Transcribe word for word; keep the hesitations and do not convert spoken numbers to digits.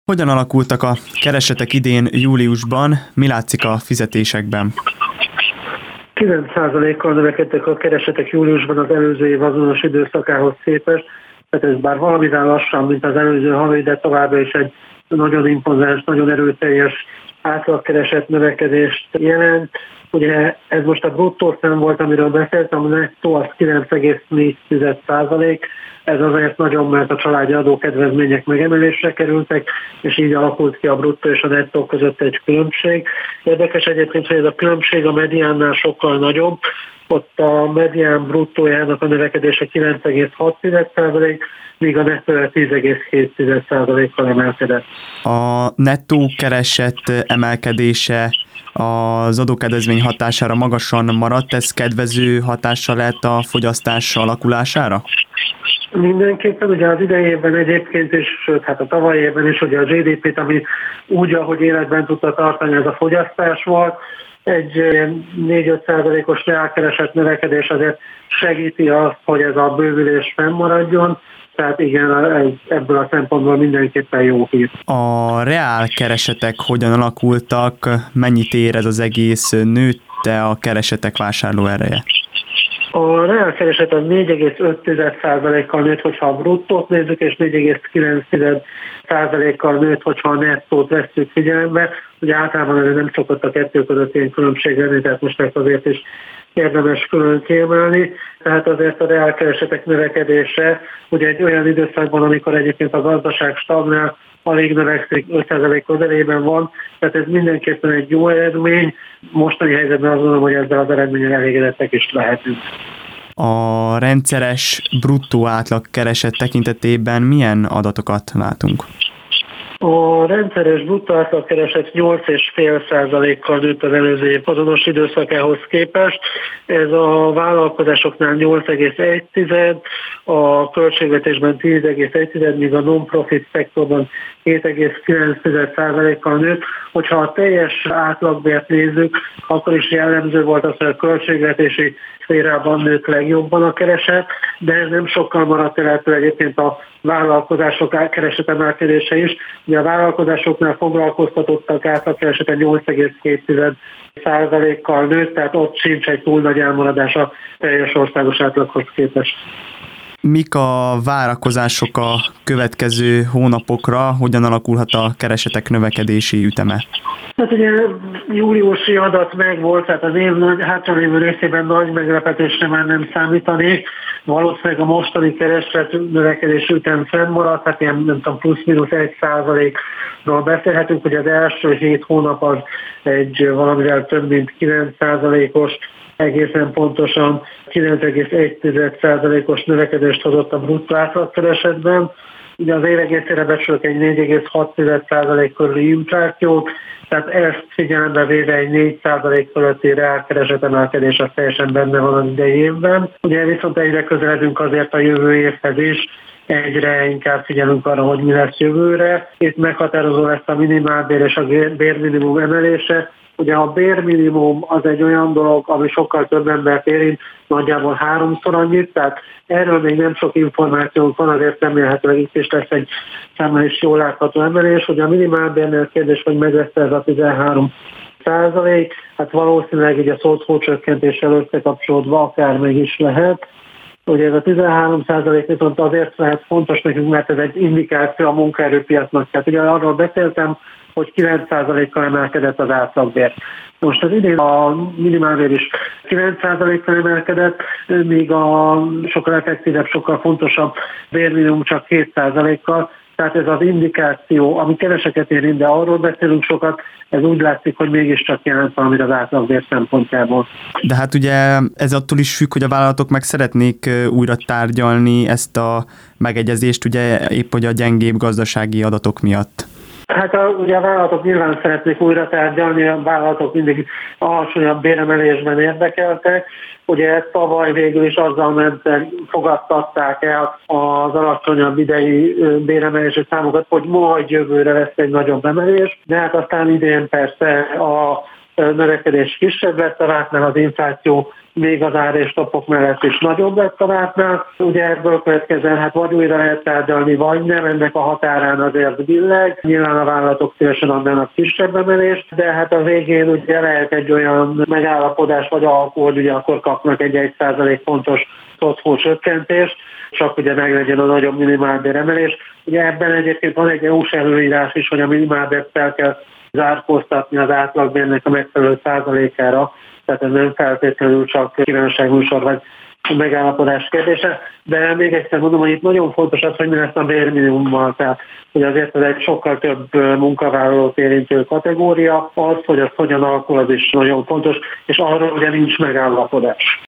Hogyan alakultak a keresetek idén júliusban, mi látszik a fizetésekben? kilenc százalékkal növekedtek a keresetek júliusban az előző év azonos időszakához képest, tehát ez bár valamivel lassan, mint az előző havi, de továbbra is egy nagyon impozáns, nagyon erőteljes átlagkeresett növekedést jelent. Ugye ez most a bruttó szám volt, amiről beszéltem, a nettó az kilenc egész négy százalék, ez azért nagyon, mert a családi adókedvezmények megemelésre kerültek, és így alakult ki a bruttó és a nettó között egy különbség. Érdekes egyébként, hogy ez a különbség a mediánnál sokkal nagyobb, ott a medián bruttójának a növekedése kilenc egész hat százalék, míg a nettó tíz egész hét százalékkal emelkedett. A nettó keresett emelkedése az adókedvezmény hatására magasan maradt, ez kedvező hatással lehet a fogyasztás alakulására? Mindenképpen, ugye az idejében egyébként is, sőt, hát a tavalyi évben is, ugye a gé dé pét, ami úgy, ahogy életben tudta tartani, ez a fogyasztás volt, egy négy-öt százalékos reálkeresett növekedés azért segíti azt, hogy ez a bővülés fennmaradjon, tehát igen, ebből a szempontból mindenképpen jó hír. A reál keresetek hogyan alakultak, mennyit ér ez az egész, nőtte a keresetek vásárló ereje? A reálkereset az négy egész öt százalékkal nőtt, hogyha a bruttót nézzük, és négy egész kilenc százalékkal nőtt, hogyha a nettót vesszük figyelembe. Ugye általában ez nem szokott a kettő között ilyen különbség lenni, tehát most ezt azért is érdemes külön kiemelni. Tehát azért a reálkeresetek növekedése ugye egy olyan időszakban, amikor egyébként a gazdaság stagnál, alig növekszik, öt százalék közelében van, tehát ez mindenképpen egy jó eredmény. Mostani helyzetben azt gondolom, hogy ezzel az eredménnyel elégedettek is lehetünk. A rendszeres bruttó átlag kereset tekintetében milyen adatokat látunk? A rendszeres bruttó átlagkereset nyolc egész öt százalékkal nőtt az előző év azonos időszakához képest. Ez a vállalkozásoknál nyolc egész egy, a költségvetésben tíz egész egy, míg a non-profit szektorban hét egész kilenc százalékkal nőtt. Hogyha a teljes átlagbért nézzük, akkor is jellemző volt az, hogy a költségvetési szférában nőtt legjobban a kereset, de ez nem sokkal maradt el ettől egyébként a vállalkozások keresetemelkedése is. Ugye a vállalkozásoknál foglalkoztatottak átlagkeresete nyolc egész két százalékkal nőtt, tehát ott sincs egy túl nagy elmaradás a teljes országos átlaghoz képest. Mik a várakozások a következő hónapokra, hogyan alakulhat a keresetek növekedési üteme? Hát ugye júliusi adat megvolt, tehát az év hátralévő részében nagy meglepetésre már nem számítanék. Valószínűleg a mostani kereset növekedési ütem fennmaradt, hát ilyen nem tudom, plusz-minusz egy százalékról beszélhetünk, hogy az első hét hónap az egy valamivel több mint kilenc százalékos, egészen pontosan kilenc egész egy százalékos növekedést hozott a bruttó átlagkeresetben. Ugye az év egészére becsülök egy négy egész hat százalék körüli inflációt, tehát ezt figyelembe véve egy négy százalék fölötti reálkereset emelkedés az teljesen benne van az idei évben. Ugye viszont egyre közeledünk azért a jövő évhez is, egyre inkább figyelünk arra, hogy mi lesz jövőre. Itt meghatározó lesz a minimálbér és a bérminimum emelése. Ugye a bérminimum az egy olyan dolog, ami sokkal több embert érint, nagyjából háromszor annyit, tehát erről még nem sok információnk van, azért remélhetőleg itt is lesz egy számmel is jól látható emelés. Ugye a minimálbérnél kérdés, hogy meg lesz ez a tizenhárom százalék, hát valószínűleg így a szótfócsökkentéssel összekapcsolódva akár meg is lehet. Ugye ez a tizenhárom százalék viszont azért lehet fontos nekünk, mert ez egy indikáció a munkaerőpiacnak. Tehát ugye arról beszéltem, hogy kilenc százalékkal emelkedett az átlagbér. Most az idén a minimálbér is kilenc százalékkal emelkedett, míg a sokkal effektívebb, sokkal fontosabb bérminimum csak két százalékkal. Tehát ez az indikáció, ami keveseket érint, de arról beszélünk sokat, ez úgy látszik, hogy mégiscsak jelent valamit az átlagbér szempontjából. De hát ugye ez attól is függ, hogy a vállalatok meg szeretnék újra tárgyalni ezt a megegyezést, ugye épp hogy a gyengébb gazdasági adatok miatt. Hát a, ugye a vállalatok nyilván szeretnék újra tárgyalni, a vállalatok mindig alacsonyabb béremelésben érdekeltek. Ugye tavaly végül is azzal mentek, fogadtatták el az alacsonyabb idei béremelési számokat, hogy majd jövőre lesz egy nagyobb emelés, de hát aztán idén persze a növekedés kisebb lett a vártnál, az infláció még az ár és topok mellett is nagyobb lett a vártnál. Ugye ebből következően hát vagy újra lehet tárgyalni, vagy nem, ennek a határán azért billeg. Nyilván a vállalatok szívesen adnának kisebb emelést, de hát a végén ugye lehet egy olyan megállapodás vagy alkul, ugye akkor kapnak egy egy százalék pontos otthon csökkentést, csak ugye meglegyen a nagyobb minimálbér emelés. Ugye ebben egyébként van egy é u-s előírás is, hogy a minimálbért fel kell zárkóztatni az átlagbérnek a megfelelő százalékára, tehát ez nem feltétlenül csak kívánságműsor vagy megállapodás kérdése, de még egyszer mondom, hogy itt nagyon fontos az, hogy mi lesz a bérminimummal, tehát hogy azért ez egy sokkal több munkavállalót érintő kategória, az, hogy az hogyan alakul, az is nagyon fontos, és arról ugye nincs megállapodás.